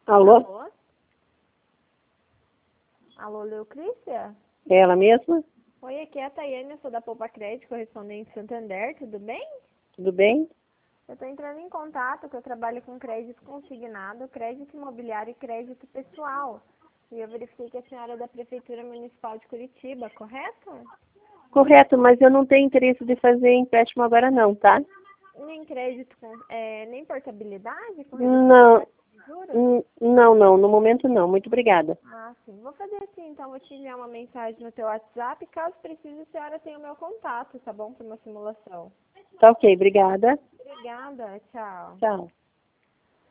Alô? Alô? Alô, Leocrícia? É ela mesma? Oi, aqui é a Tayane, eu sou da Poupa Crédito, correspondente Santander, tudo bem? Tudo bem? Eu estou entrando em contato, que eu trabalho com crédito consignado, crédito imobiliário e crédito pessoal. E eu verifiquei que a senhora é da Prefeitura Municipal de Curitiba, correto? Correto, mas eu não tenho interesse de fazer empréstimo agora não, tá? Nem crédito, nem portabilidade com Não, redução de juros? não, no momento não. Muito obrigada. Ah, sim. Vou fazer assim, então, vou te enviar uma mensagem no teu WhatsApp. Caso precise, a senhora tem o meu contato, tá bom? Para uma simulação. Tá ok, obrigada. Obrigada, tchau. Tchau.